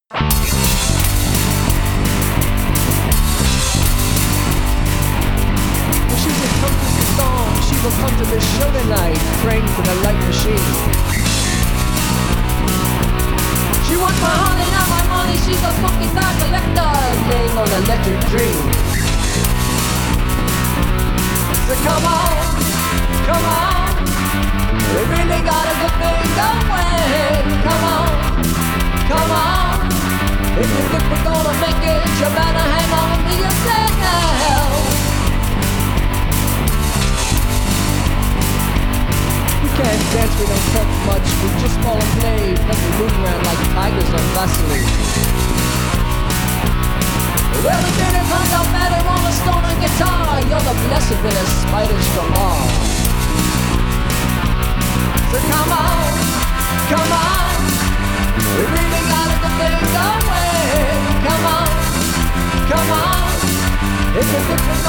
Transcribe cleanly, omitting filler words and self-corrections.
She's a come to the song, she will come to this show tonight, praying for the light machine. She wants my honey, not my money, she's a funky thought collector, name on Electric Dream. So come on, we really got a good thing going. Come on, if you think we're gonna make it, you better hang on to yourself. We can't dance, we don't talk much, we just fall and play, then we move around like tigers on Vaseline. Well, the dinner comes out better on a stoner guitar, you're the blessed bit of spiders from all. So come on, we really got a good thing going. Come on, if you think we're